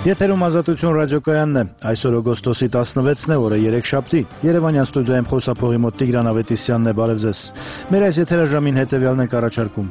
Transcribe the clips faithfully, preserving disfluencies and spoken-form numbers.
Եթերում Ազատություն ռադիոկայանն է, այսօր օգոստոսի տասնվեցն է, օրը երեքշաբթի, Երևանյան ստուդիայում խոսափողի մոտ Տիգրան Ավետիսյանն է, բարև ձեզ։ Մեր այս եթերաժամին հետևյալն ենք առաջարկում։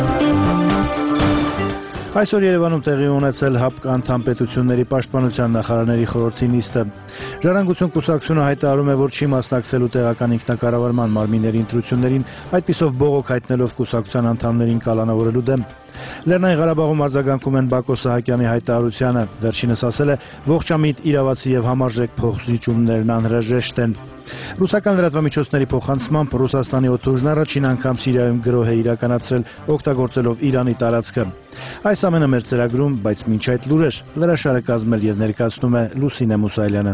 Այսօր Երևանում տեղի ունեցել ՀԱՊԿ անդամ պետությունների պաշտպանության նախարարների խորհրդի նիստը։ Ժառանգություն կուսակցությունը հայտարարում է, որ չի մասնակցելու տեղական ինքնակառավարման մարմինների ընտրություններին, այդպիսով բողոք հայտնելով կուսակցության անդամներին կալանավորելու դեմ։ Լեռնային Ղարաբաղում արձագանքում են Բակո Սահակյանի հայտարարությանը, վերջինս ասել է, ողջամիտ, իրավացի եւ համարժեք փոխզիջումներն անհրաժեշտ են։ Ռուսական լրատվամիջոցների փոխանցմամբ Ռուսաստանի օդուժն առաջին անգամ Սիրիայում գրոհ է իրականացրել, օգտագործելով Իրանի տարածքը։ Այս ամենը մեր ծրագրում, բայց մինչ այդ լուրեր, լրաշարը կազմել եւ ներկայացնում է Լուսինե Մուսայելյանը։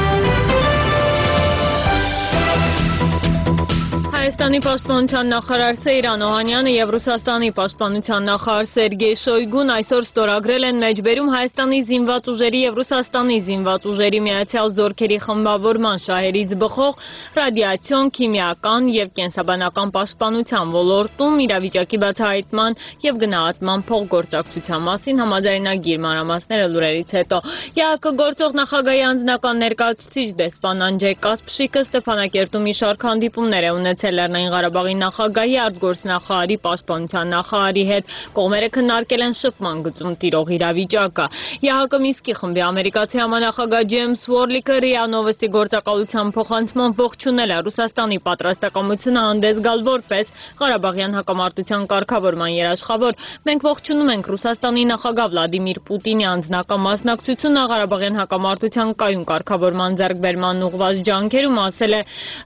Հայաստանի պաշտպանության նախարար Սեյրան Օհանյանը եւ Ռուսաստանի պաշտպանության նախարար Սերգեյ Շոյգուն այսօր ստորագրել են մեջբերում Հայաստանի զինված ուժերի եւ Ռուսաստանի զինված ուժերի միացյալ զորքերի խմբավորման շահերից բխող ռադիացիոն, քիմիական եւ կենսաբանական պաշտպանության ոլորտում իրավիճակի բացահայտման եւ գնահատման փոխգործակցության մասին համաձայնագիր մանրամասները լուրերից հետո ԵԱՀԿ գործող նախագահի անձնական ներկայացուցիչ դեսպան Անջեյ Կասպշիկը Ստեփանակերտում մի շարք հանդիպումներ է ունեցել Լեռնային Ղարաբաղի նախագահի, արտգործնախարարի, պաշտպանության նախարարի հետ, կողմերը քննարկել են շփման գծում տիրող իրավիճակը։ ԵԱՀԿ Մինսկի խմբի ամերիկացի համանախագահ Ջեյմս Վորլիկը ՌԻԱ Նովոստի գործակալության փոխանցմամբ ողջունել է Ռուսաստանի պատրաստակամությունը հանդես գալ որպես Ղարաբաղյան հակամարտության կարգավորման երաշխավոր։ Մենք ողջունում ենք Ռուսաստանի նախագահ Վլադիմիր Պուտինի անձնական մասնակցությունը Ղարաբաղյան հակամարտության կայուն կարգավորման ձեռքբերման ուղղված ջանքերում, ասել է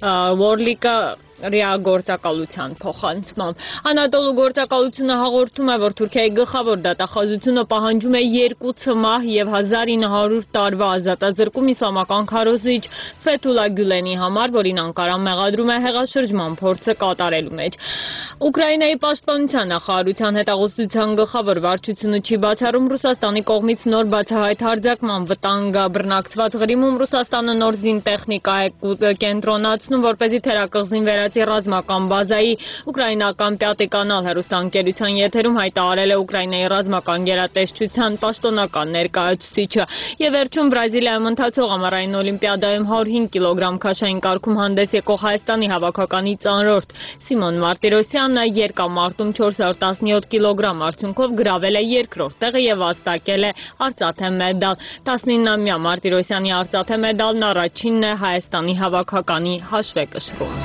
Վորլիկը ՌԻԱ գործակալության փոխանցմամբ։ Անադոլու գործակալությունը հաղորդում է, որ Թուրքիայի գլխավոր դատախազությունը պահանջում է երկու ցմահ եւ հազար ինը հարյուր տարվա ազատազրկում իսլամական քարոզիչ Ֆեթուլա Գյուլենի համար, որին Անկարան մեղադրում է հեղաշրջման փորձը կատարելու մեջ։ Ուկրաինայի պաշտպանության նախարարության հետաղորդության գլխավոր վարչությունը չի բացառում Ռուսաստանի կողմից նոր բացահայտ հարձակման վտանգը բռնակցված Ղրիմում Ռուսաստանը նոր զինտեխնիկա է կենտրոնացնում, որպեսզի թերակղզին վերածի ռազմական բազայի։ Ուկրաինական Պյատի կանալ հեռուստաընկերության եթերում հայտարարել է Ուկրաինայի ռազմական գերատեսչության պաշտոնական ներկայացուցիչը։ Եվ վերջում Բրազիլիայում ընթացող ամառային օլիմպիադայում հարյուր հինգ կիլոգրամ քաշային կարգում հանդես եկող Հայաստանի հավաքականի ծանրորդ Սիմոն Մարտիրոսյանը երկամարտում չորս հարյուր տասնյոթ կիլոգրամ արդյունքով գրավել է երկրորդ տեղը եւ վաստակել է արծաթե մեդալ։ տասնինամյա Մարտիրոսյանի արծաթե մեդալն առաջինն է Հայաստանի հավաքականի հաշվեկշռում։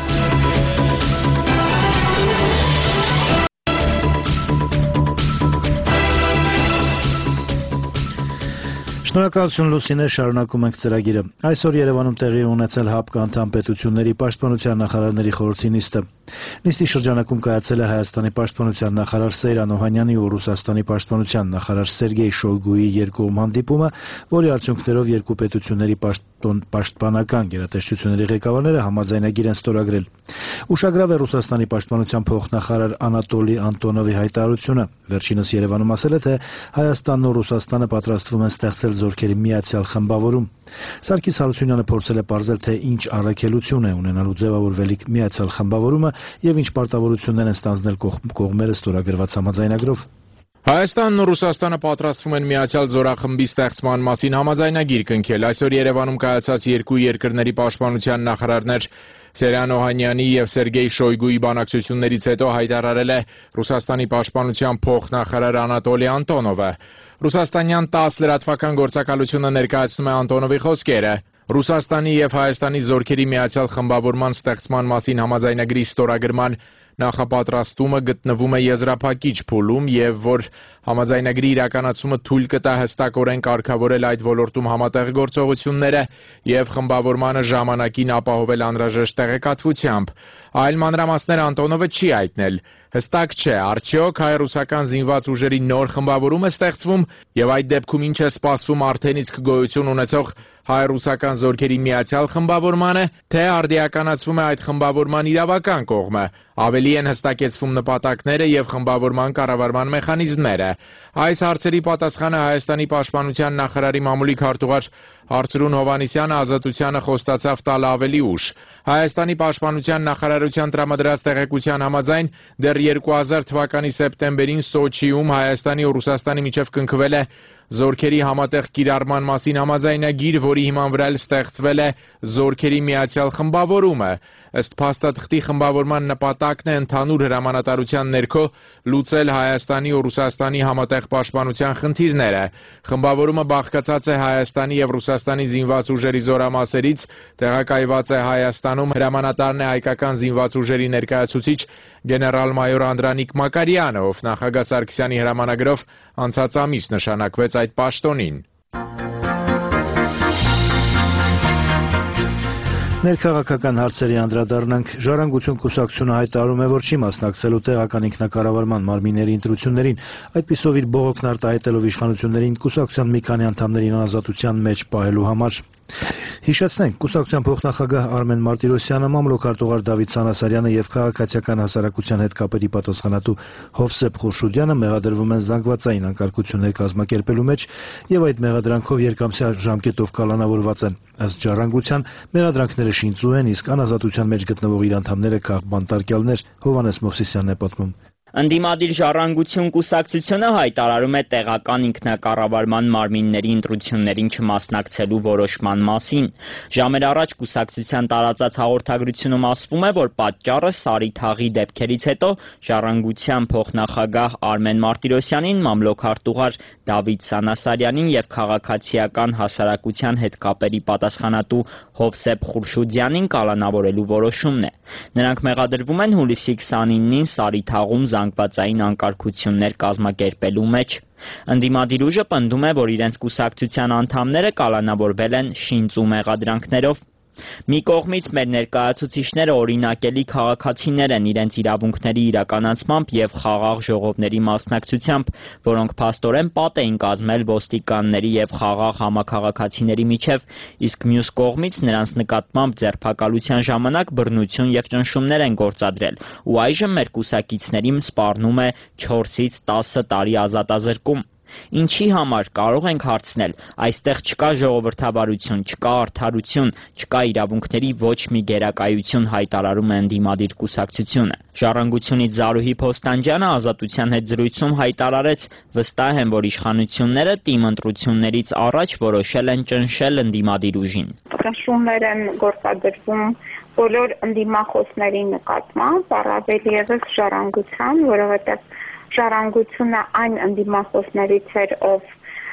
Շնորհակալություն Լուսինե, շարունակում ենք ծրագիրը։ Այսօր Երևանում տեղի ունեցել ՀԱՊԿ անդամ պետությունների պաշտպանության նախարարների խորհրդի նիստը։ Նիստի շրջանակում կայացել է Հայաստանի պաշտպանության նախարար Սեյրան Օհանյանի ու Ռուսաստանի պաշտպանության նախարար Սերգեյ Շոյգուի երկկողմ հանդիպումը, որի արդյունքներով երկու պետությունների պաշտպանական գերատեսչությունների ղեկավարները համաձայնագիր են ստորագրել։ Ուշագրավ է Ռուսաստանի պաշտպանության փոխնախարար Անատոլի Անտոնովի հայտարարությունը։ Վերջինս Երևանում ասել է, թե Հայաստանն ու Ռուսաստանը պատրաստվում են ստեղծել զորքերի միացյալ խմբավորում։ Սարգիս Հարությունյանը փորձել է պարզել, թե ինչ առաքելություն է ունենալու ձևավորվելիք միացյալ խմբավորումը եւ ինչ պարտավորություններ են ստանձնել կողմերը ստորագրված համաձայնագրով։ Հայաստանն ու Ռուսաստանը պատրաստվում են միացյալ զորախմբի ստեղծման մասին համաձայնագիր կնքել։ Այսօր Երևանում կայացած երկու երկրների պաշտպանության նախարարներ Սեյրան Օհանյանի եւ Սերգեյ Շոյգուի բանակցություններից հետո հայտարարել է Ռուսաստանի պաշտպանության փոխնախարար Անատոլի Անտոնովը։ Ռուսաստանյան տաս լրատվական գործակալությունը ներկայացնում է Անտոնովի խոսքերը։ Ռուսաստանի եւ Հայաստանի զորքերի միացյալ խմբավորման ստեղծման մասին համաձայնագրի ստորագրման նախապատրաստումը գտնվում է եզրափակիչ փուլում եւ որ համաձայնագրի իրականացումը թույլ կտա հստակորեն կարգավորել այդ ոլորտում համատեղ գործողությունները եւ խմբավորմանը ժամանակին ապահովել անհրաժեշտ տեղեկատվությամբ։ Այլ մանրամասներ Անտոնովը չի հայտնել։ Հստակ չէ, արդյոք հայ-ռուսական զինված ուժերի նոր խմբավորում է ստեղծվում եւ այդ դեպքում ինչ է սպասվում արդեն իսկ գոյություն ունեցող հայ-ռուսական զորքերի միացյալ խմբավորմանը, թե արդիականացվում է այդ խմբավորման իրավական կողմը։ Ավելի են հստակեցվում նպատակները եւ խմբավորման կառավարման մեխանիզմները։ Այս հարցերի պատասխանը Հայաստանի պաշտպանության նախարարի մամուլի քարտուղար Արծրուն Հովհաննիսյանը Ազատությանը խոստացավ տալ ավելի ուշ։ Հայաստանի պաշտպանության նախարարության տրամադրած տեղեկության համաձայն դեռ երկու հազար թվականի սեպտեմբերին Սոչիում Հայաստանի ու Ռուսաստանի միջև կնքվել է Զորքերի համատեղ կիրառման մասին համաձայնագիր, որի հիման վրա ստեղծվել է Զորքերի միացյալ խմբավորումը։ Ըստ փաստաթղթի խմբավորման նպատակն է ընդհանուր հրամանատարության ներքո լուծել Հայաստանի ու Ռուսաստանի համատեղ պաշտպանության խնդիրները։ Խմբավորումը բաղկացած է Հայաստանի եւ Ռուսաստանի զինված ուժերի զորամասերից, տեղակայված է Հայաստանում, հրամանատարն է հայկական զինված ուժերի ներկայացուցիչ գեներալ-մայոր Անդրանիկ Մակարյանը, ով նախագահ Սարգսյանի հրամանագրով անցած ամիս նշանակվեց այդ պաշտոնին։ Ներքաղաքական հարցերի անդրադառնանք, Ժառանգություն կուսակցությունը հայտարարում է, որ չի մասնակցելու տեղական ինքնակառավարման մարմինների ընտրություններին, այդպիսով իր բողոքն արտահայտելով իշխանություններին կուսակցության մի քանի անդամներին անազատության մեջ պահելու համար։ Հիշեցնենք, կուսակցության փոխնախագահ Արմեն Մարտիրոսյանը, մամլոքարտուղար Դավիթ Սանասարյանը եւ քաղաքացիական հասարակության հետ կապերի պատասխանատու Հովսեփ Խուրշուդյանը մեղադրվում են զանգվածային անկարգություններ կազմակերպելու մեջ եւ այդ մեղադրանքով երկամսյա ժամկետով կալանավորված են։ Ըստ Ժառանգության, մեղադրանքները շինծու են, իսկ անազատության մեջ գտնվող իր անդամները քաղբանտարկյալներ։ Հովհաննես Մովսիսյանն է պատմում։ Ընդդիմադիր Ժառանգություն կուսակցությունը հայտարարում է տեղական ինքնակառավարման մարմինների ընտրություններին չմասնակցելու որոշման մասին։ Ժամեր առաջ կուսակցության տարածած հաղորդագրությունում ասվում է, որ պատճառը Սարի դեպքերից հետո Ժառանգության փոխնախագահ Արմեն Մարտիրոսյանին, մամլոքարտուղար Դավիթ Սանասարյանին եւ քաղաքացիական հասարակության հետ կապերի պատասխանատու Հովսեփ Խուրշուդյանին կալանավորելու որոշումն է։ Նրանք մեղադրվում են հուլիսի քսանինին Սարի թաղում զանգվածային անկարգություններ կազմակերպելու մեջ։ Ընդդիմադիր ուժը պնդում է, որ իրենց կուսակցության անդամները կալանավորվել են շինծու մեղադրանքներով։ Մի կողմից մեր ներկայացուցիչները օրինակելի քաղաքացիներ են իրենց իրավունքների իրականացմամբ եւ խաղաղ ժողովների մասնակցությամբ, որոնք փաստորեն պատ էին կազմել ոստիկանների եւ խաղաղ համաքաղաքացիների միջև, իսկ մյուս կողմից նրանց նկատմամբ ձերբակալության ժամանակ բռնություն եւ ճնշումներ են գործադրել, ու այժմ մեր կուսակիցներին սպառնում է չորսից տասը տարի ազատազրկում։ Ինչի համար կարող ենք հարցնել, այստեղ չկա ժողովրդավարություն, չկա արդարություն, չկա իրավունքների ոչ մի գերակայություն, հայտարարում է ընդդիմադիր կուսակցությունը։ Ժառանգությունից Զարուհի Փոստանջյանը Ազատության հետ զրույցում հայտարարեց, վստահ են, որ իշխանությունները թիմ ընտրություններից առաջ որոշել են ճնշել ընդդիմադիր ուժին։ Ճնշումներ են գործադրվում բոլոր ընդդիմախոսների նկատմամբ, առավել ևս Ժառանգության, որովհետև Ժառանգությունը այն ընդդիմախոսներից էր, ով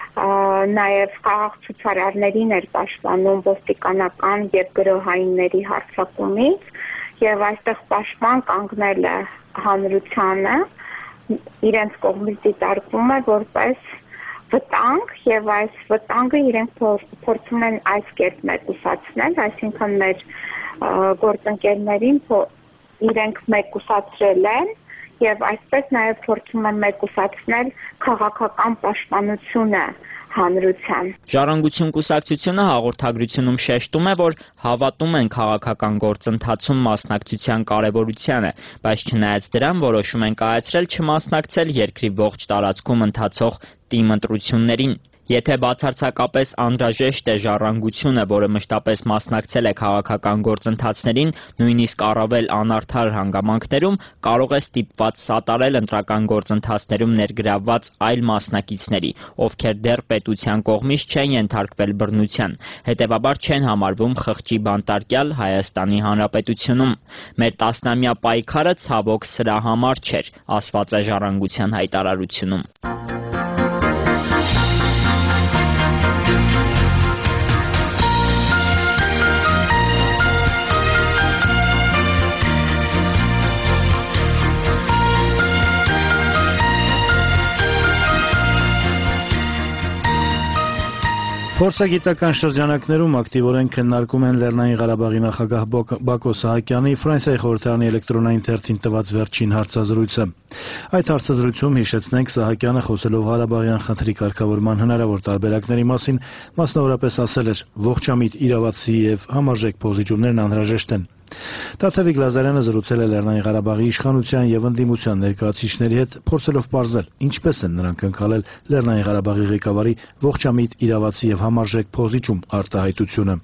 նաև խաղաղ ցուցարարներին էր պաշտպանում ոստիկանական եւ գրոհայինների հարձակումից, եւ այստեղ պաշտպան կանգնել է հանրությանը, իրենց կողմից դիտարկվում է որպես վտանգ, եւ այս վտանգը իրենք փորձում են այս կերպ մեկուսացնել, այսինքն մեր գործընկերներին իրենք մեկուսացրել են եւ այսպես նաեւ փորձում են մեկուսացնել քաղաքական պաշտպանությունը հանրության։ Ժառանգություն կուսակցությունը հաղորդագրությունում շեշտում է, որ հավատում են քաղաքական գործընթացում մասնակցության կարևորությանը, բայց չնայած դրան որոշում են կայացրել չմասնակցել երկրի ողջ տարածքում ընթացող թիմ ընտրություններին։ Եթե բացարձակապես անհրաժեշտ է Ժառանգությունը, որը մշտապես մասնակցել է քաղաքական գործընթացներին, նույնիսկ առավել անարդար հանգամանքներում, կարող է ստիպված սատարել ընտրական գործընթացներում ներգրավված այլ մասնակիցների, ովքեր դեռ պետության կողմից չեն ենթարկվել բռնության, հետևաբար չեն համարվում խղճի բանտարկյալ Հայաստանի Հանրապետությունում։ Մեր տասնամյա պայքարը ցավոք սրա համար չէր, ասված է Ժառանգության հայտարարությունում։ Փորձագիտական շրջանակներում ակտիվորեն քննարկում են Լեռնային Ղարաբաղի նախագահ Բակո Սահակյանի Ֆրանսիայի խորհրդարանի էլեկտրոնային թերթին տված վերջին հարցազրույցը։ Այդ հարցազրույցում, հիշեցնենք, Սահակյանը խոսելով Ղարաբաղյան խնդրի կարգավորման հնարավոր տարբերակների մասին, մասնավորապես ասել էր, ողջամիտ իրավացի եւ համարժեք փոխզիջումներն անհրաժեշտ են։ Տաթևիկ Լազարյանը զրուցել է Լեռնային Ղարաբաղի իշխանության եւ ընդդիմության ներկայացուցիչների հետ, փորձելով պարզել, ինչպես են նրանք ընկալել Լեռնային Ղարաբաղի ղեկավարի ողջամիտ իրավացի եւ համարժեք փոխզիջում արտահայտությունը։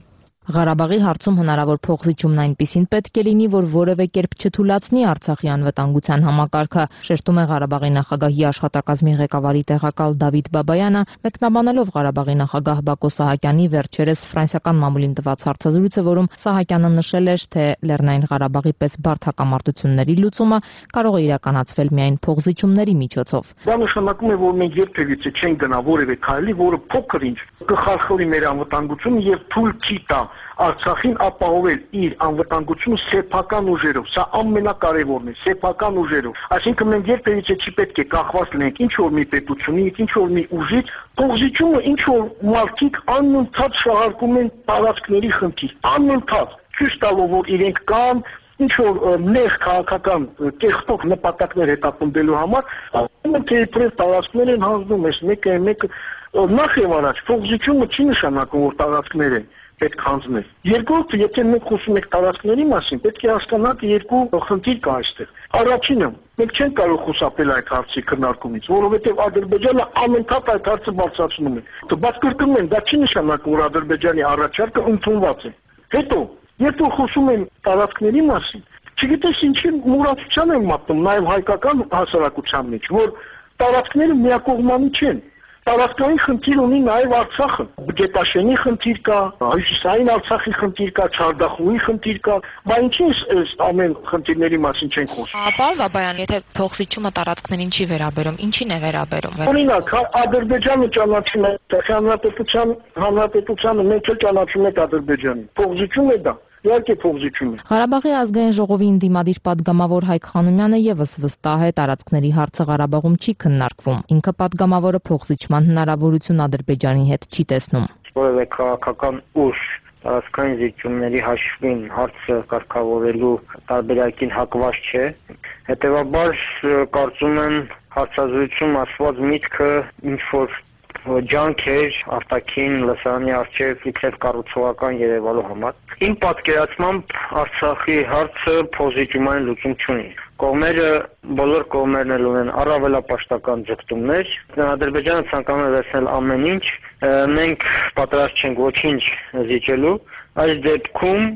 Ղարաբաղի հարցում հնարավոր փոխզիջումն այնպիսին պետք է լինի, որ որևէ կերպ չթույլատնի Արցախի անվտանգության համակարգը, շեշտում է Ղարաբաղի նախագահի աշխատակազմի ղեկավարի տեղակալ Դավիթ Բաբայանը, մեկնաբանելով Ղարաբաղի նախագահ Բակո Սահակյանի վերջերս ֆրանսիական մամուլին տված հարցազրույցը, որում Սահակյանը նշել էր, թե Լեռնային Ղարաբաղի պես բարդ հակամարտությունների լուծումը կարող է իրականացվել միայն փոխզիջումների միջոցով։ Դա նշանակում է, որ մենք երբևիցե չենք գնա որևէ քայլի, որը փոքր-ինչ կխարխլի մեր անվտանգությունը եւ թույլ չի տա Արցախին ապահովել իր անվտանգությունը սեփական ուժերով։ Սա ամենակարևորն է, սեփական ուժերով։ Այսինքն մենք երբևիցե չի պետք է կախված լինենք ինչ որ մի պետությունից, ինչ որ մի ուժից, փոխզիջումը ինչ որ մարդիկ անընդհատ շահարկում են տարածքների խնդիր, անընդհատ ցույց տալով, որ իրենք կան ինչ որ նեղ քաղաքական կեղտող նպատակներ հետապնդելու համար, թե իբրև տարածքներ են հանձնում, այս մեկը մեկը նախ եւ առաջ փոխզիջումը չի նշանակում, որ տարածքներ են պետք հանձնել։ Երկրորդը, եթե մենք խոսում ենք տարածքների մասին, պետք է հասկանանք երկու խնդիր կա այստեղ։ Առաջինը, մենք չենք կարող խուսափել այդ հարցի քննարկումից, որովհետև Ադրբեջանը անընդհատ այդ հարցը բարձրացնում է։ Բայց կրկնում եմ, դա չի նշանակում, որ Ադրբեջանի առաջարկը ընդունված է։ Հետո, երբ որ խոսում են տարածքների մասին, չգիտես ինչի մուրացության են մատնում նաև հայկական հասարակության մեջ, որ տարածքները միակողմանի չեն։ Տարածքային խնդիր ունի նաև Արցախը։ Գետաշենի խնդիր կա, հյուսիսային Արցախի խնդիր կա, Չարդախուի խնդիր կա, բայց ինչի՞ այս ամեն խնդիրների մասին չենք խոսում։ Պարոն Բաբայան, եթե փոխզիջումը տարածքներին չի վերաբերում, ինչին է վերաբերում։ Օրինակ, Ադրբեջանը ճանաչում է Հանրապետության հանրապետությանը, մենք էլ ճանաչում ենք Ադրբեջանին։ Փոխզիջում է դա։ Իհարկե փոխզիջում է։ Ղարաբաղի ազգային ժողովի ընդդիմադիր падգամավոր Հայկ Խանոմյանը եւս վստահ է, տարածքների հարցը Ղարաբաղում չի քննարկվում։ Ինքը падգամավորը փոխզիջման հնարավորություն Ադրբեջանի հետ չի տեսնում։ Որևէ քաղաքական ուժ տարածքային զիջումների հաշվին հարցը կարգավորելու տարբերակին հակված չէ։ Հետևաբար կարծում եմ հարցազրույցում ասված միտքը ինչ որ ջանք էր արտաքին լսարանի առջև իբրև կառուցողական երևալու համար։ Իմ պատկերացմամբ Արցախի հարցը փոխզիջումային լուծում չունի։ Կողմերը, բոլոր կողմերն էլ ունեն առավելապաշտական ձգտումներ։ Ադրբեջանը ցանկանում է վերցնել ամեն ինչ, մենք պատրաստ չենք ոչինչ զիջելու։ Այս դեպքում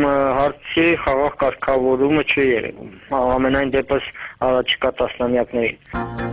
հարցի խաղաղ կարգավորումը չի երևում։ Ամենայն դեպս առաջիկա տասնամյակներին։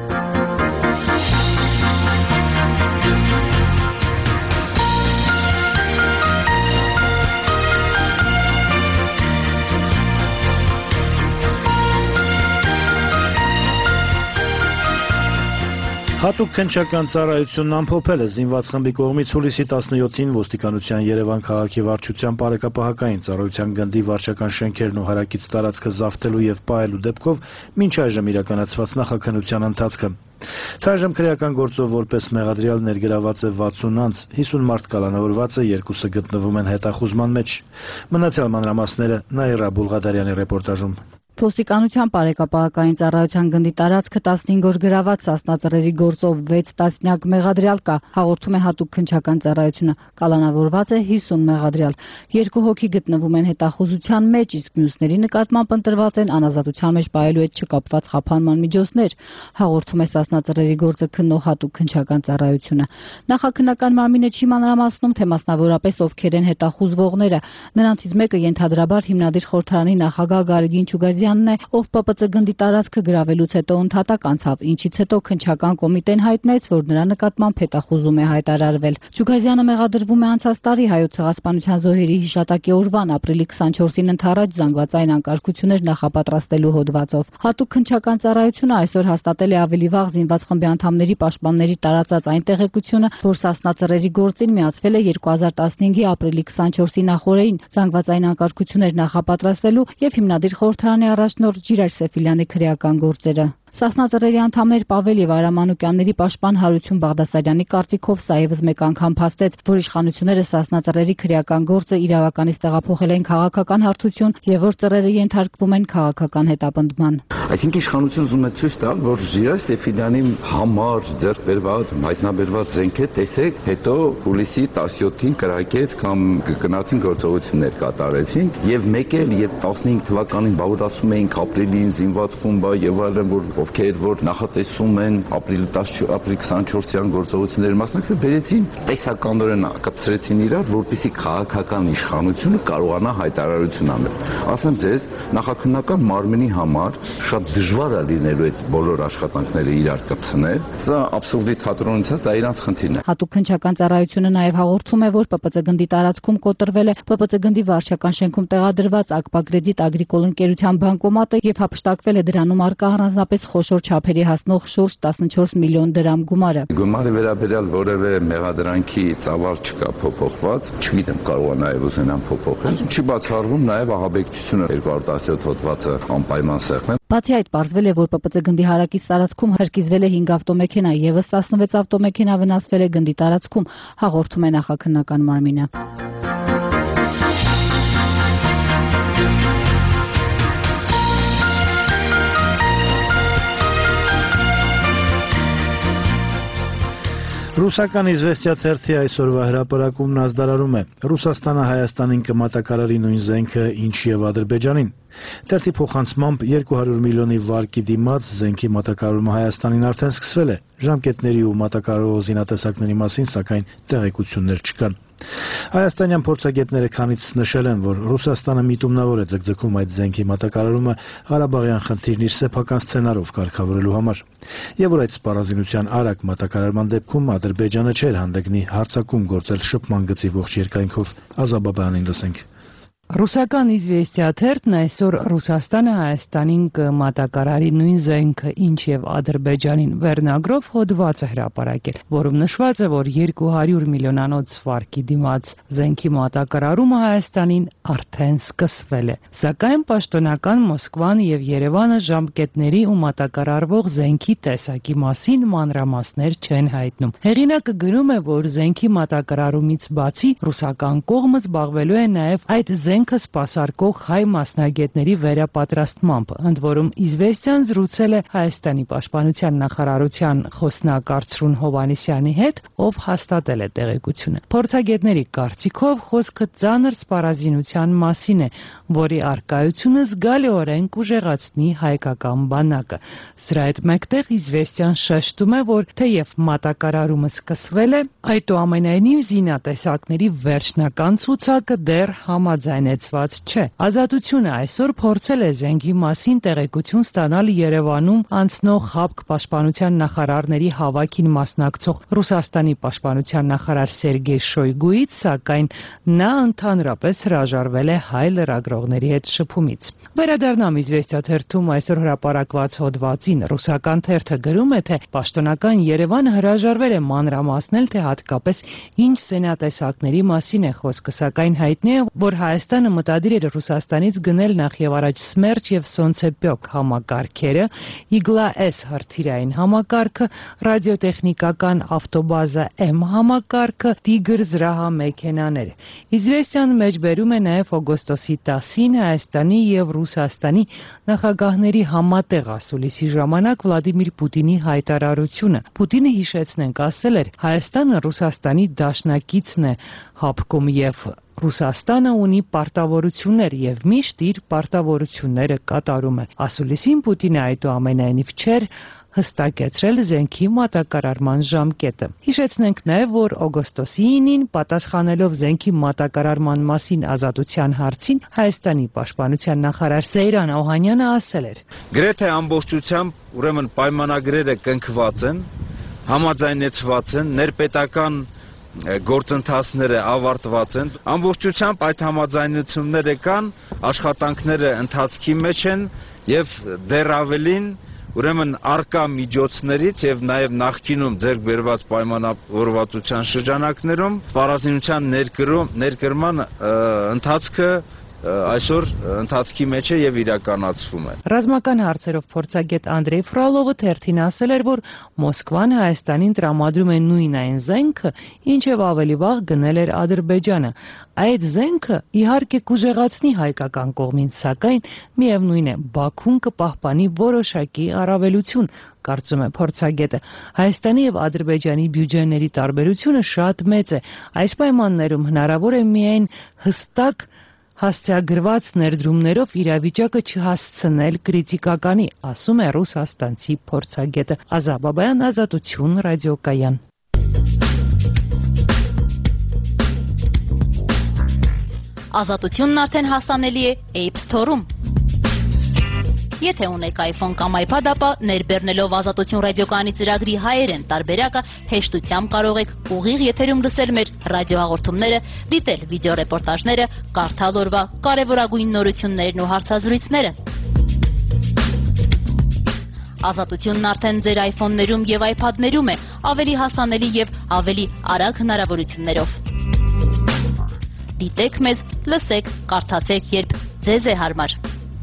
Հատուկ քննչական ծառայությունն ամփոփել է զինված խմբի կողմից հուլիսի տասնյոթին ոստիկանության Երևան քաղաքի վարչության բարեկապահական ծառայության գնդի վարչական շենքերն ու հարակից տարածքը զավթելու եւ պահելու դեպքով մինչ այժմ իրականացված նախաքննության ընթացքը։ Ցայժմ քրեական գործով որպես մեղադրյալ ներգրաված է վաթսուն անձ, հիսուն մարդ կալանավորված է, երկուսը գտնվում են հետախուզման մեջ։ Մնացյալ մանրամասները Նաիրա Բուլղադարյանի ռեպորտաժում։ Ոստիկանության բարեկապահական ծառայության գնդի տարածքը տասնհինգ օր գրաված սասնածռերի գործով վեց տասնյակ մեղադրյալ կա, հաղորդում է հատուկ քննչական ծառայությունը։ Կալանավորված է հիսուն մեղադրյալ։ Երկու հոգի գտնվում են հետախուզության մեջ, իսկ մյուսների նկատմամբ ընտրված են անազատության մեջ պահելու հետ չկապված խափանման միջոցներ, հաղորդում է սասնածռերի գործը քննող հատուկ քննչական ծառայությունը։ Նախաքննական մարմինը չի մանրամասնում, թե մասնավորապես ովքեր են հետախուզվողները։ Նրանցից մեկը ենթադրաբար հիմնադիր խորհրդարանի նախագահ Գարգին Չուգազյանն է, ով Պ Պ Ծ գնդի տարածքը գրավելուց հետո ընդհատակ անցավ, ինչից հետո քննչական կոմիտեն հայտնեց, որ նրա նկատմամբ հետախուզում է հայտարարվել։ Չուգազյանը մեղադրվում է անցած տարի հայոց ցեղասպանության զոհերի հիշատակի օրվան ապրիլի քսանչորսին ընդառաջ զանգվածային անկարգություններ նախապատրաստելու հոդվածով։ Հատուկ քննչական ծառայությունը այսօր հաստատել է ավելի վաղ զինված խմբի անդամների պաշտպանների տարածած այն տեղեկությունը, որ սասնածռերի գործին միացվել է երկու հազար տասնհինգի ապրիլի քսանչորսի նախօրեին զանգվածային անկարգություններ նախապատրաստելու եւ հիմնադիր խորհրդարանի առաջնորդ Ջիրայր Սեֆիլյանի քրեական գործերը։ Սասնածռերի անդամներ Պավել եւ Արամ Մանուկյանների պաշտպան Հարություն Բաղդասարյանի կարծիքով սա եւս մեկ անգամ փաստեց, որ իշխանությունները սասնածռերի քրեական գործը իրավականից տեղափոխել են քաղաքական հարթություն եւ որ ծռերը ենթարկվում են քաղաքական հետապնդման։ Այսինքն իշխանությունը ուզում է ցույց տալ, որ Ջիրայր Սեֆիլյանի համար ձեռք բերված, հայտնաբերված զենքը տեսեք, հետո հուլիսի տասնյոթին կրակեց կամ գնացին գործողություններ կատարեցին եւ մեկ էլ եւ տասնհինգ թվականին բաղուր ասում էինք ապրիլին զինված խումբը եւ այլն, որ ովքեր որ նախատեսում են ապրիլի տասնչորսի քսանչորսյան գործողությունների մասնակցել, բերեցին տեսականորեն կապցրեցին իրար, որպեսզի քաղաքական իշխանությունը կարողանա հայտարարություն անել։ Ասեմ ձեզ, նախաքննական մարմնի համար շատ դժվար է լինելու այդ բոլոր աշխատանքները իրար կպցնել։ Սա աբսուրդի թատրոնից է, դա իրանց խնդիրն է։ Հատուկ քննչական ծառայությունը նաև հաղորդում է, որ ՊՊՑ գնդի տարածքում կոտրվել է ՊՊՑ գնդի վարչական շենքում տեղադրված Ակպագրեդիտ Ագրիկոլ ընկերության բանկոմատը եւ հափշտակվել է դրանում առկա առանձնապես խոշոր չափերի հասնող շուրջ տասնչորս միլիոն դրամ գումարը։ Գումարի վերաբերյալ որևէ մեղադրանքի ծավալ չկա փոփոխված, չգիտեմ կարող է նաև ուզենան փոփոխել։ Չի բացառվում նաև ահաբեկչությունը երկու հազար տասնյոթ հոդվածը անպայման սեղմել։ Բացի այդ, պարզվել է, որ ՊՊՑ գնդի հարակից տարածքում հրկիզվել է հինգ ավտոմեքենա, եւս տասնվեց ավտոմեքենա վնասվել է գնդի տարածքում, հաղորդում է նախաքննական մարմինը։ Ռուսական Իզվեստիա թերթի այսօրվա հրապարակումն ազդարարում է. Ռուսաստանը Հայաստանին կմատակարարի նույն զենքը, ինչ եւ Ադրբեջանին։ Թերթի փոխանցմամբ երկու հարյուր միլիոնի վարկի դիմաց զենքի մատակարարումը Հայաստանին արդեն սկսվել է։ Ժամկետների ու մատակարարող զինատեսակների մասին սակայն տեղեկություններ չկան։ Հայաստանյան փորձագետները քանից նշել են, որ Ռուսաստանը միտումնավոր է ձգձգում այդ զենքի մատակարարումը Ղարաբաղյան խնդիրն իր սեփական սցենարով կարգավորելու համար, եւ որ այդ սպառազինության արագ մատակարարման դեպքում Ադրբեջանը չէր հանդգնի հարձակում գործել շփման գծի ողջ երկայնքով։ Ազաբաբյանին լսենք։ Ռուսական Իզվեստիա թերթն այսօր Ռուսաստանը Հայաստանին կմատակարարի նույն զենքը, ինչ եւ Ադրբեջանին վերնագրով հոդված է հրապարակել, որում նշված է, որ երկու հարյուր միլիոնանոց վարկի դիմաց զենքի մատակարարումը Հայաստանին արդեն սկսվել է։ Սակայն պաշտոնական Մոսկվան եւ Երևանը ժամկետների ու մատակարարվող զենքի տեսակի մասին մանրամասներ չեն հայտնում։ Հեղինակը գրում է, որ զենքի մատակարարումից բացի ռուսական կողմը զբաղվելու է նաեւ այդ զենքը սպասարկող հայ մասնագետների վերապատրաստմամբ, ընդ որում Իզվեստիան զրուցել է Հայաստանի պաշտպանության նախարարության խոսնակ Արծրուն Հովհաննիսյանի հետ, ով հաստատել է տեղեկությունը։ Փորձագետների կարծիքով խոսքը ծանր սպառազինության մասին է, որի առկայությունը զգալիորեն կուժեղացնի հայկական բանակը։ Սրա հետ մեկտեղ Իզվեստիան շեշտում է, որ թեև մատակարարումը սկսվել է, այդուամենայնիվ զինատեսակների վերջնական ցուցակը դեռ համաձայնեցված չէ։ Ազատությունը այսօր փորձել է զենքի մասին տեղեկություն ստանալ Երևանում անցնող ՀԱՊԿ պաշտպանության նախարարների հավաքին մասնակցող Ռուսաստանի պաշտպանության նախարար Սերգեյ Շոյգուից, սակայն նա ընդհանրապես հրաժարվել է հայ լրագրողների հետ շփումից։ Վերադառնամ Իզվեստիա թերթում այսօր հրապարակված հոդվածին։ Ռուսական թերթը գրում է, թե պաշտոնական Երևանը հրաժարվել է մանրամասնել, թե հատկապես ինչ զենատեսակների մասին է խոսքը, սակայն հայտնի է, որ Հայաստանը մտադիր էր Ռուսաստանից գնել նախ եւ առաջ Սմերչ եւ Սոնցեպյոկ համակարգերը, Իգլա-S հրթիռային համակարգը, ռադիոտեխնիկական ավտոբազա M համակարգը, Տիգր զրահամեքենաներ։ Իզվեստիան մեջբերում է նաեւ օգոստոսի տասին Հայաստանի եւ Ռուսաստանի նախագահների համատեղ ասուլիսի ժամանակ Վլադիմիր Պուտինի հայտարարությունը։ Պուտինը, հիշեցնենք, ասել էր. Հայաստանը Ռուսաստանի դաշնակիցն է ՀԱՊԿ-ում եւ Ռուսաստանը ունի պարտավորություններ եւ միշտ իր պարտավորությունները կատարում է։ Ասուլիսին Պուտինը այդուամենայնիվ չէր հստակեցրել զենքի մատակարարման ժամկետը։ Հիշեցնենք նաև, որ օգոստոսի ինին, պատասխանելով զենքի մատակարարման մասին Ազատության հարցին, Հայաստանի պաշտպանության նախարար Սեյրան Օհանյանը ասել էր. Գրեթե ամբողջությամբ ուրեմն պայմանագրերը կնքված են, համաձայնեցված են, ներպետական գործընթացները ավարտված են, ամբողջությամբ այդ համաձայնությունները կան, աշխատանքները ընթացքի մեջ են եւ դեռ ավելին ուրեմն արկա միջոցներից եւ նաեւ նախկինում ձեռք բերված պայմանավորվածության շրջանակներում սպառազինության ներկրման ընթացքը այսօր ընթացքի մեջ է եւ իրականացվում է։ Ռազմական հարցերով փորձագետ Անդրեյ Ֆրալովը թերթին ասել էր, որ Մոսկվան Հայաստանին տրամադրում է նույն այն զենքը, ինչ եւ ավելի վաղ գնել էր Ադրբեջանը։ Այդ զենքը իհարկե կուժեղացնի հայկական կողմին, սակայն միևնույն է, Բաքուն կպահպանի որոշակի առավելություն, կարծում է փորձագետը։ Հայաստանի եւ Ադրբեջանի բյուջեների տարբերությունը շատ մեծ է։ Այս պայմաններում հնարավոր է միայն հստակ հասցեագրված ներդրումներով իրավիճակը չհասցնել կրիտիկականի, ասում է ռուսաստանցի փորձագետը։ Ազա Բաբայան, Ազատություն, ռադիոկայան։ Ազատությունն արդեն հասանելի է App Store-ում։ Եթե ունեք iPhone կամ iPad, ապա ներբեռնելով Ազատություն ռադիոկայանի ծրագրի հայերեն տարբերակը հեշտությամբ կարող եք ուղիղ եթերում լսել մեր ռադիոհաղորդումները, դիտել վիդեոռեպորտաժները, կարդալ օրվա կարևորագույն նորություններն ու հարցազրույցները։ Ազատությունն արդեն ձեր iPhone-ներում եւ iPad-ներում է, ավելի հասանելի եւ ավելի արագ հնարավորություններով։ Դիտեք մեզ, լսեք, կարդացեք, երբ ձեզ է հարմար։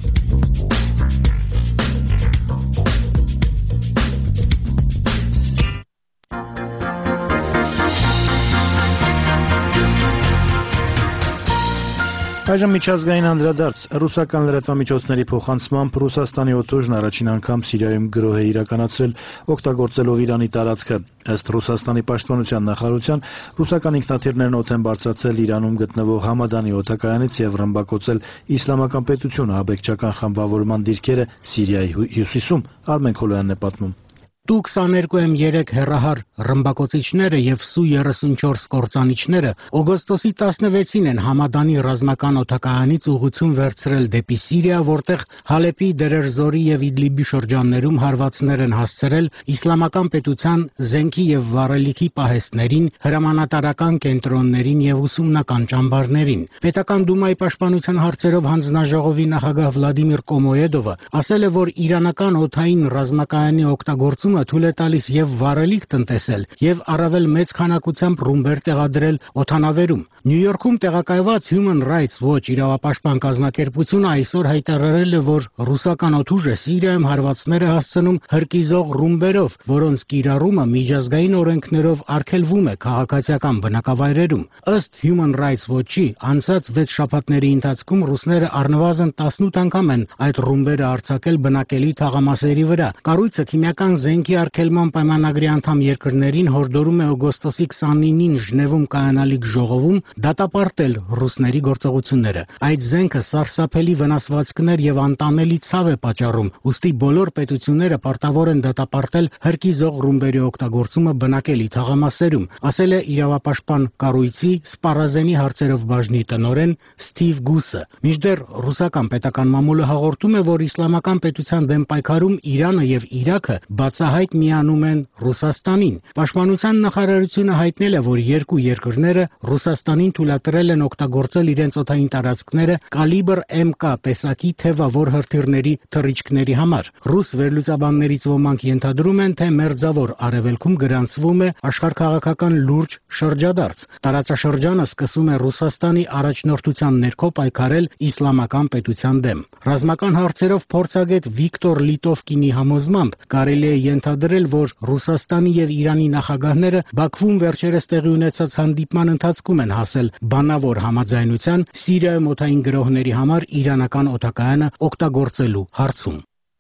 Այժմ միջազգային անդրադարձ։ Ռուսական լրատվամիջոցների փոխանցմամբ Ռուսաստանի օդուժն առաջին անգամ Սիրիայում գրոհ է իրականացրել, օգտագործելով Իրանի տարածքը։ Ըստ Ռուսաստանի պաշտպանության նախարարության, ռուսական ինքնաթիռներն օդ են բարձրացրել Իրանում գտնվող Համադանի օդակայանից եւ ռմբակոծել Իսլամական պետությունը աբեկչական խմբավորման դիրքերը Սիրիայի հյուսիսում։ Արմեն Քոլոյանն է պատմում։ Տու քսաներկու էմ երեք հեռահար ռմբակոծիչները եւ Սու երեսունչորս կործանիչները օգոստոսի տասնվեցին են Համադանի ռազմական օդակայանից ուղղություն վերցրել դեպի Սիրիա, որտեղ Հալեպի, Դերեր-Զորի եւ Իդլիբի շրջաններում հարվածներ են հասցրել Իսլամական պետության զենքի եւ վառելիքի պահեստներին, հրամանատարական կենտրոններին եւ ուսումնական ճամբարներին։ Պետական դումայի պաշտպանության հարցերով հանձնաժողովի նախագահ Վլադիմիր Կոմոեդովը ասել է, որ իրանական օդային ռազմակայանի օգտագործումը թույլ է տալիս եւ վառելիք տնտեսել եւ առավել մեծ քանակությամբ ռումբեր տեղադրել օդանավերում։ Նյու Յորքում տեղակայված Human Rights Watch իրավապաշտպան կազմակերպությունը այսօր հայտարարել է, որ ռուսական օդուժը Սիրիայում հարվածներ է հասցնում հրկիզող ռումբերով, որոնց կիրառումը միջազգային օրենքներով արգելվում է քաղաքացիական բնակավայրերում։ Ըստ Human Rights Watch-ի, անցած վեց շաբաթների ընթացքում ռուսները առնվազն տասնութ անգամ են այդ ռումբերը արձակել բնակելի թաղամասերի վրա։ Կառույցը քիմիական զենք արգելման պայմանագրի անդամ երկրներին հորդորում է օգոստոսի քսանինին Ժնևում կայանալիք ժողովում դատապարտել ռուսների գործողությունները։ Այդ զենքը սարսափելի վնասվածքներ եւ անտանելի ցավ է պատճառում, ուստի բոլոր պետությունները պարտավոր են դատապարտել հրկիզող ռումբերի օգտագործումը բնակելի թաղամասերում, ասել է իրավապաշտպան կառույցի սպառազենի հարցերով բաժնի տնօրեն Սթիվ Գուսը։ Մինչդեռ ռուսական պետական մամուլը հաղորդում է, որ իսլամական պետության դեմ պայքարում Իրանը եւ Իրաքը բացահայտ միանում են Ռուսաստանին։ Պաշտպանության նախարարությունը հայտնել է, որ երկու երկրները Ռուսաստանին թույլատրել են օգտագործել իրենց օդային տարածքները կալիբր էմ կա տեսակի թևավոր հրթիռների թռիչքների համար։ Ռուս վերլուծաբաններից ոմանք ենթադրում են, թե մերձավոր արևելքում գրանցվում է աշխարհքաղաքական լուրջ շրջադարձ։ Տարածաշրջանը սկսում է Ռուսաստանի առաջնորդության ներքո պայքարել իսլամական պետության դեմ։ Ռազմական հարցերով փորձագետ Վիկտոր Լիտովկինի համոզմամբ կարելի է ենթադրել, որ Ռուսաստանի եւ Իրանի նախագահները Բաքվում վերջերս տեղի ունեցած հանդիպման ընթացքում են հասել բանավոր համաձայնության Սիրիայում օդային գրոհների համար իրանական օդակայանը օգտագործելու հարցում։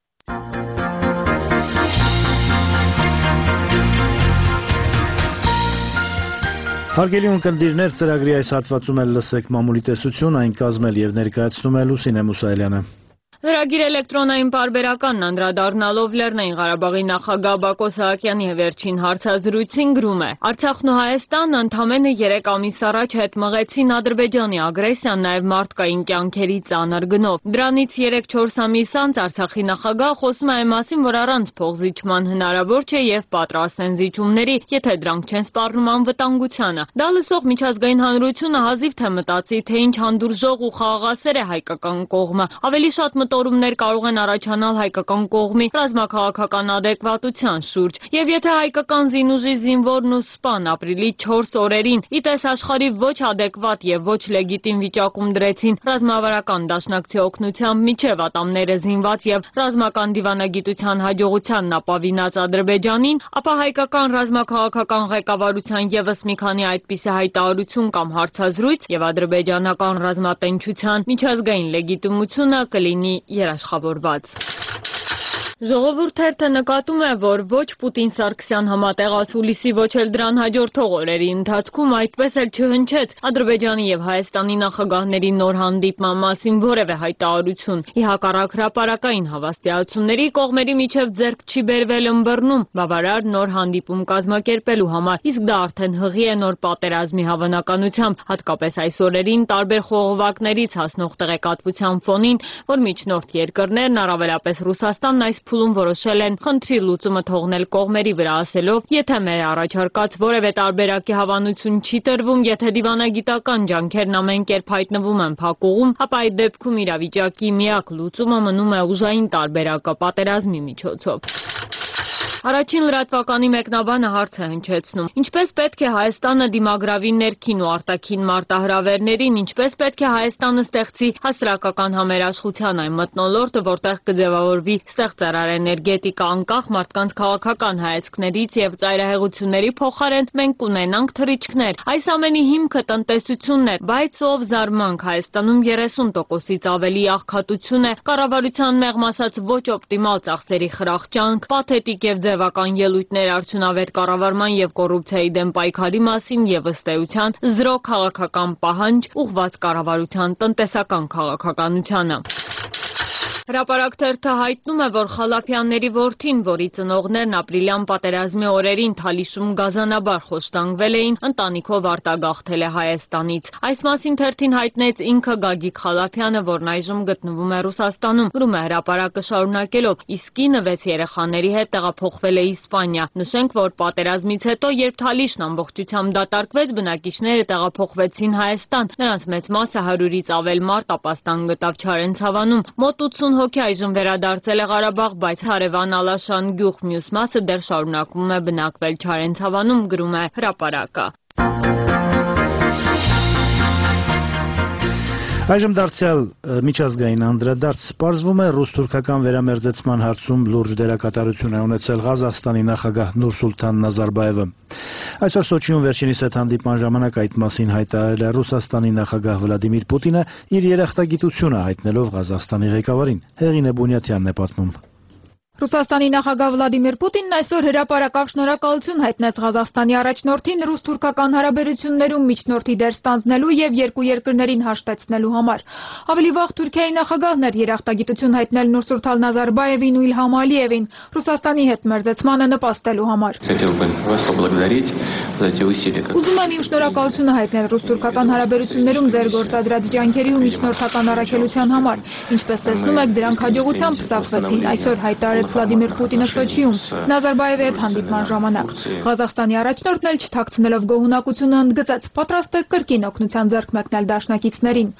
Հարգելի ունկնդիրներ, ծրագրի այս հատվածում էլ լսեք մամուլի տեսություն, այն կազմել եւ ներկայացնում է Լուսինե Մուսայելյանը։ Լրագիր էլեկտրոնային պարբերականն անդրադառնալով Լեռնային Ղարաբաղի նախագահ Բակո Սահակյանի վերջին հարցազրույցին գրում է. Արցախն ու Հայաստանը ընդամենը երեք ամիս առաջ հետ մղեցին Ադրբեջանի ագրեսիան նաև մարդկային կյանքերի ծանր գնով։ Դրանից երեք-չորս ամիս անց Արցախի նախագահը խոսում է այն մասին, որ առանց փոխզիջման հնարավոր չէ եւ պատրաստ են զիջումների, եթե դրանք չեն սպառնում անվտանգությանը։ Դա լսող միջազգային հանրությունը հազիվ թե մտածի, թե ինչ հանդուրժող ու խաղաղասեր է հայկական կողմը։ Ավելի շատ մտորումներ կարող են առաջանալ հայկական կողմի ռազմաքաղաքական ադեկվատության շուրջ, եւ եթե հայկական զինուժի զինվորն ու սպան ապրիլի չորս օրերին ի տես աշխարհի ոչ ադեկվատ եւ ոչ լեգիտիմ վիճակում դրեցին ռազմավարական դաշնակցի օգնությամբ միջև ատամները զինված եւ ռազմական դիվանագիտության հաջողությանն ապավինած Ադրբեջանին, ապա հայկական ռազմաքաղաքական ղեկավարության եւս մի քանի այդպիսի հայտարարություն կամ հարցազրույց եւ ադրբեջանական ռազմատենչության միջազգային լեգիտիմությունը կլինի երաշխավորված։ Ժողովուրդ նկատում է, որ ոչ Պուտին-Սարգսյան համատեղած հուլիսի, ոչ էլ դրան հաջորդող օրերի ընթացքում այդպես էլ չհնչեց Ադրբեջանի եւ Հայաստանի նախագահների նոր հանդիպման մասին որևէ հայտարարություն։ Ի հակառակ հրապարակային հավաստիացումների կողմերի միջև ձեռք չի բերվել ըմբռնում բավարար նոր հանդիպում կազմակերպելու համար, իսկ դա արդեն հղի է նոր պատերազմի հավանականությամբ, հատկապես այս օրերին տարբեր խողովակներից հասնող տեղեկատվության ֆոնին, որ միջնորդ երկրներն, առավելապես Ռուսաստանն այս փուլում որոշել են խնդրի լուծումը թողնել կողմերի վրա, ասելով, եթե մեր առաջարկած որևէ տարբերակի հավանություն չի տրվում, եթե դիվանագիտական ջանքերն ամեն կերպ հայտնվում են փակուղում, ապա այդ դեպքում իրավիճակի միակ լուծումը մնում է ուժային տարբերակը պատերազմի միջոցով։ Առաջին լրատվականի մեկնաբանը հարց է հնչեցնում. ինչպես պետք է Հայաստանը դիմագրավի ներքին ու արտաքին մարտահրավերներին, ինչպես պետք է Հայաստանը ստեղծի հասարակական համերաշխության այն մթնոլորտը, որտեղ կձևավորվի ստեղծարար էներգետիկա, անկախ մարդկանց քաղաքական հայացքներից եւ ծայրահեղությունների փոխարեն մենք կունենանք թռիչքներ։ Այս ամենի հիմքը տնտեսությունն է, բայց ով զարմանք Հայաստանում երեսուն տոկոսից ավելի աղքատություն է, կառավարության մեղմ ասած ոչ օպտիմալ ծախսերի խրախճանք, պաթետիկ եւ ձևական ելույթներ արդյունավետ կառավարման եւ կոռուպցիայի դեմ պայքարի մասին եւ ըստ էության զրո քաղաքական պահանջ ուղղված կառավարության տնտեսական քաղաքականությանը։ Հրապարակ թերթը հայտնում է, որ Խալափյանների որդին, որի ծնողներն ապրիլյան պատերազմի օրերին Թալիշում գազանաբար խոշտանգվել էին, ընտանիքով արտագաղթել է Հայաստանից։ Այս մասին թերթին հայտնեց ինքը Գագիկ Խալափյանը, որն այժմ գտնվում է Ռուսաստանում։ Ուրում է հրապարակը շարունակելով, իսկ կինը վեց երեխաների հետ տեղափոխվել է Իսպանիա։ Նշենք, որ պատերազմից հետո, երբ Թալիշն ամբողջությամբ դատարկվեց, բնակիչները տեղափոխվեցին Հայաստան։ Նրանց մեծ մասը հարյուրից ավել մարդ ապաստան գտավ Չարենցավանում։ Մոտ ութսուն հոգի այժմ վերադարձել է Ղարաբաղ, բայց հարևան Ալաշան գյուղ մյուս մասը դեռ շարունակում է բնակվել Չարենցավանում, գրում է հրապարակը։ Այժմ դարձյալ միջազգային անդրադարձ, պարզվում է ռուս-թուրքական վերամերձեցման հարցում լուրջ դերակատարություն է ունեցել Ղազախստանի նախագահ Նուրսուլթան Նազարբաևը։ Այսօր Սոչիում վերջինիս հետ հանդիպման ժամանակ այդ մասին հայտարարել է Ռուսաստանի նախագահ Վլադիմիր Պուտինը, իր երախտագիտությունը հայտնելով Ղազախստանի ղեկավարին։ Հեղինե Բունյաթյանն է պատմում։ Ռուսաստանի նախագահ Վլադիմիր Պուտինն այսօր հրապարակավ շնորհակալություն հայտնեց Ղազախստանի առաջնորդին ռուս-թուրքական հարաբերություններում միջնորդի դեր ստանձնելու եւ երկու երկրներին հաշտեցնելու համար։ Ավելի վաղ Թուրքիայի նախագահն էր երախտագիտություն հայտնել Նուրսուլթան Նազարբաևին ու Իլհամ Ալիևին Ռուսաստանի հետ մերձեցմանը նպաստելու համար։ Ուզում եմ իմ շնորհակալությունը հայտնել ռուս-թուրքական հարաբերություններում ձեր գործադրած ջանքերի ու միջնորդական առաքելության համար։ Ինչպես տեսնում եք, դրանք հաջողությամբ փսակվեցին, այսօր հայտարարեց Վլադիմիր Պուտինը Սոչիում Նազարբաևի հետ հանդիպման ժամանակ։ Ղազախստանի առաջնորդն էլ չթաքցնելով գոհունակությունը ընդգծեց, պատրաստ է կրկին օգնության ձեռք մեկնել դաշնակիցներին։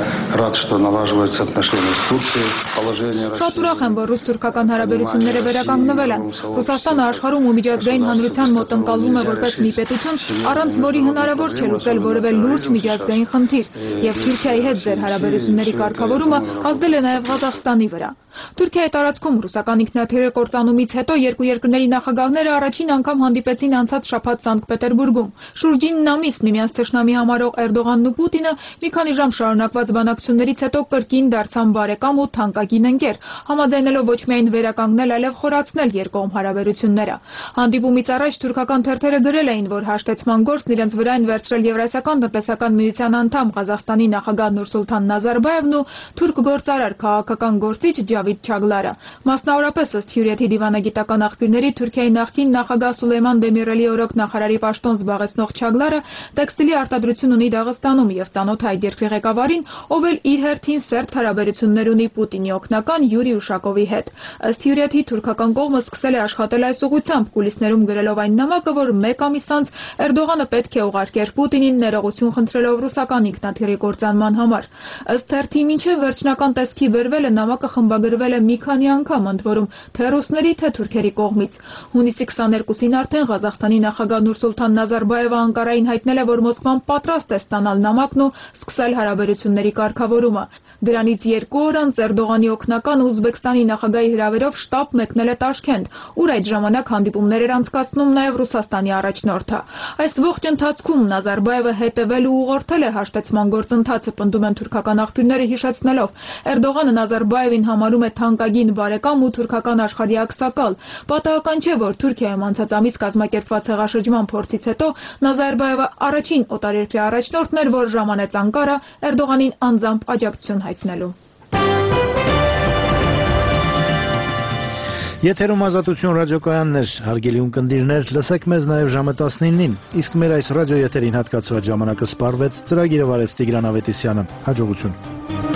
Շատ ուրախ եմ, որ ռուս-թուրքական հարաբերությունները վերականգնվել են։ Ռուսաստանը աշխարհում ու միջազգային հանրության մոտ ընկալվում է որպես մի պետություն, առանց որի հնարավոր չէ լուծել որևէ լուրջ միջազգային խնդիր, եւ Թուրքիայի հետ ձեր հարաբերությունների կարգավորումը ազդել է նաեւ Ղազախստանի վրա։ Թուրքիայի տարածքում ռուսական ինքնաթիռի կործանումից հետո երկու երկրների նախագահները առաջին անգամ հանդիպեցին անցած շաբաթ Սանկտ Պետերբուրգում։ Շուրջ ինը ամիս միմյանց թշնամի համարող Էրդողանն ու Պուտինը մի քանի ժամ շարունակված բանակցություններից հետո կրկին դարձան բարեկամ ու թանկագին ընկեր, համաձայնելով ոչ միայն վերականգնել, այլև խորացնել երկկողմ հարաբերությունները։ Հանդիպումից առաջ թուրքական թերթերը գրել էին, որ հաշտեցման գործն իրենց վրա են վերցրել Եվրասիական տնտեսական միության անդամ Ղազախստանի նախագահ Նուրսուլթան Նազարբաևն ու թուրք գործարար քաղաքական գործիչ Ջավիդ Չագլարը։ Մասնավորապես ըստ Հյուրիեթի դիվանագիտական աղբյուրների Թուրքիայի նախկին նախագահ Սուլեյման Դեմիրելի օրոք նախարարի պաշտոն զբաղեցնող Չագլարը տեքստիլի արտադրություն ունի Դաղստանում եւ ծանոթ է այդ երկրի ղեկավարին, ով էլ իր հերթին սերտ հարաբերություններ ունի Պուտինի օգնական Յուրի Ուշակովի հետ։ Ըստ Հյուրիեթի թուրքական կողմը սկսել է աշխատել այս ուղղությամբ, կուլիսներում գրելով այն նամակը, որ մեկ ամիս անց Էրդողանը պետք է ուղարկեր Պուտինին ներողություն խնդրելով ռուսական ինքնաթիռի կործանման համար։ Ըստ թերթի մինչև վերջնական տեսքի բերվելը նամակը խմբագրվել է մի քանի անգամ, ընդ որում թե ռուսների, թե թուրքերի կողմից։ Հունիսի քսաներկուսին արդեն Ղազախստանի նախագահ Նուրսուլթան Նազարբաևը Անկարային հայտնել է, որ Մոսկվան պատրաստ է ստանալ նամակն ու սկսել հարաբերությունների կարգավորումը։ Դրանից երկու օր անց Էրդողանի օգնական Ուզբեկստանի նախագահի հրավերով շտաբ մեկնել է Տաշքենտ, ուր այդ ժամանակ հանդիպումներ էր անցկացնում նաև Ռուսաստանի առաջնորդը։ Այս ողջ ընթացքում Նազարբայևը հետևել ու ուղղորդել է հաշտեցման գործընթացը, պնդում են թուրքական աղբյուրները, հիշեցնելով. Էրդողանը Նազարբայևին համարում է թանկագին բարեկամ ու թուրքական աշխարհի ակսակալ։ Պատահական չէ, որ Թուրքիայում անցած ամիս կազմակերպված հեղաշրջման փորձից հետո Նազարբայևը առաջին օտարերկրյա առաջնորդն էր, որ ժամանեց Անկարա Էրդողանին անձամբ աջակցություն հայտնելու։ Եթերում Ազատություն ռադիոկայաններ, հարգելի ունկնդիրներ, լսեք մեզ նաև ժամը տասնինին, իսկ մեր այս ռադիոեթերին հատկացված ժամանակը սպառվեց, ծրագիրը վարեց Տիգրան Ավետիսյանը։ Հաջողություն։